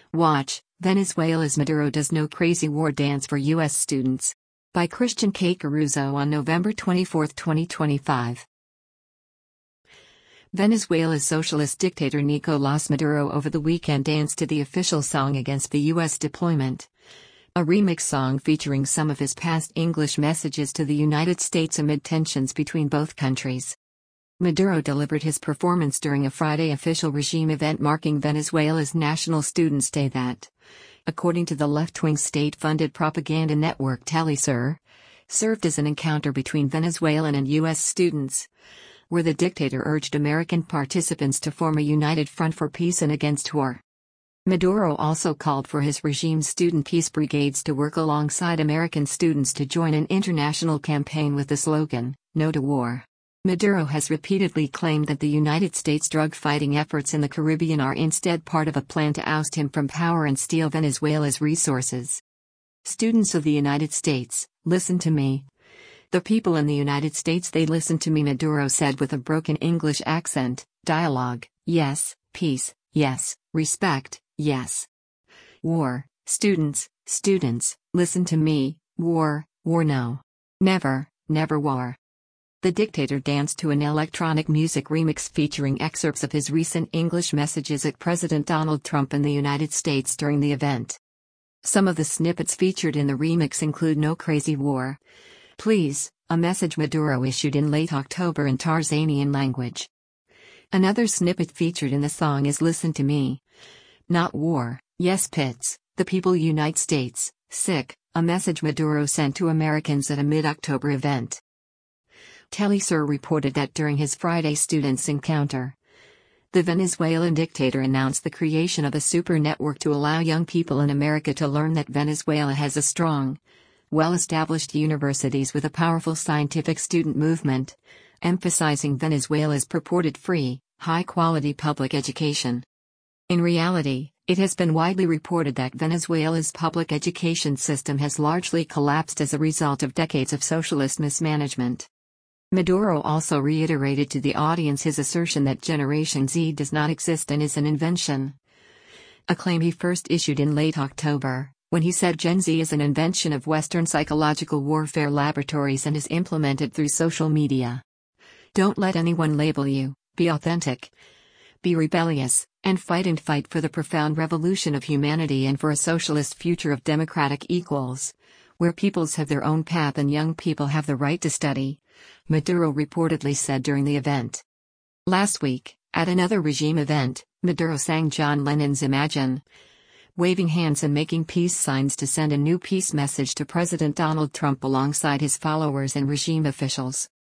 Watch, Venezuela's Maduro does no crazy war dance for U.S. students. By Christian K. Caruso on November 24, 2025. Venezuela's socialist dictator Nicolás Maduro over the weekend danced to the official song against the U.S. deployment. A remix song featuring some of his past English messages to the United States amid tensions between both countries. Maduro delivered his performance during a Friday official regime event marking Venezuela's National Students' Day that, according to the left-wing state-funded propaganda network Telesur, served as an encounter between Venezuelan and U.S. students, where the dictator urged American participants to form a united front for peace and against war. Maduro also called for his regime's student peace brigades to work alongside American students to join an international campaign with the slogan, "No to War." Maduro has repeatedly claimed that the United States drug-fighting efforts in the Caribbean are instead part of a plan to oust him from power and steal Venezuela's resources. Students of the United States, listen to me. The people in the United States, they listen to me, Maduro said with a broken English accent. Dialogue, yes. Peace, yes. Respect, yes. War, students, listen to me. War no. Never, never war. The dictator danced to an electronic music remix featuring excerpts of his recent English messages at President Donald Trump in the United States during the event. Some of the snippets featured in the remix include "No Crazy War," "Please," a message Maduro issued in late October in Tarzanian language. Another snippet featured in the song is "Listen to Me. Not War, Yes Pits, the People Unite States, Sick," a message Maduro sent to Americans at a mid-October event. Telesur reported that during his Friday students' encounter, the Venezuelan dictator announced the creation of a super network to allow young people in America to learn that Venezuela has a strong, well-established universities with a powerful scientific student movement, emphasizing Venezuela's purported free, high-quality public education. In reality, it has been widely reported that Venezuela's public education system has largely collapsed as a result of decades of socialist mismanagement. Maduro also reiterated to the audience his assertion that Generation Z does not exist and is an invention, a claim he first issued in late October, when he said Gen Z is an invention of Western psychological warfare laboratories and is implemented through social media. Don't let anyone label you, be authentic, be rebellious, and fight for the profound revolution of humanity and for a socialist future of democratic equals, where peoples have their own path and young people have the right to study, Maduro reportedly said during the event. Last week, at another regime event, Maduro sang John Lennon's Imagine, waving hands and making peace signs to send a new peace message to President Donald Trump alongside his followers and regime officials.